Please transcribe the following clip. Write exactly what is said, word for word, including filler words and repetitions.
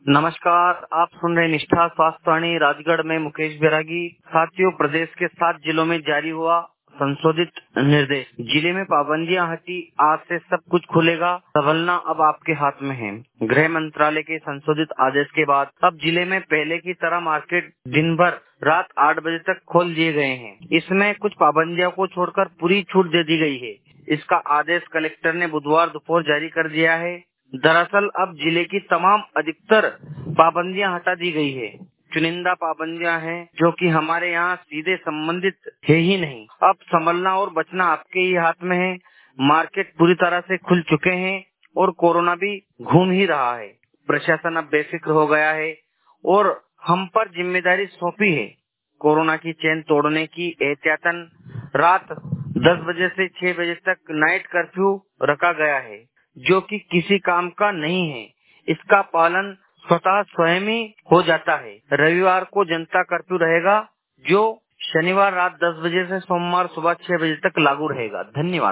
नमस्कार, आप सुन रहे निष्ठा स्वास्थ्य वाणी राजगढ़ में मुकेश बैरागी। साथियों, प्रदेश के सात जिलों में जारी हुआ संशोधित निर्देश। जिले में पाबंदियां हटी, आज से सब कुछ खुलेगा, संभलना अब आपके हाथ में है। गृह मंत्रालय के संशोधित आदेश के बाद अब जिले में पहले की तरह मार्केट दिन भर रात आठ बजे तक खोल दिए गए हैं। इसमें कुछ पाबंदियों को छोड़कर पूरी छूट दे दी गई है। इसका आदेश कलेक्टर ने बुधवार दोपहर जारी कर दिया है। दरअसल अब जिले की तमाम अधिकतर पाबंदियां हटा दी गई है। चुनिंदा पाबंदियां हैं जो कि हमारे यहाँ सीधे संबंधित है ही नहीं। अब संभलना और बचना आपके ही हाथ में है। मार्केट पूरी तरह से खुल चुके हैं और कोरोना भी घूम ही रहा है। प्रशासन अब बेफिक्र हो गया है और हम पर जिम्मेदारी सौंपी है। कोरोना की चेन तोड़ने की एहतियातन रात दस बजे से छह बजे तक नाइट कर्फ्यू रखा गया है, जो कि किसी काम का नहीं है। इसका पालन स्वतः स्वयं ही हो जाता है। रविवार को जनता कर्फ्यू रहेगा, जो शनिवार रात दस बजे से सोमवार सुबह छह बजे तक लागू रहेगा। धन्यवाद।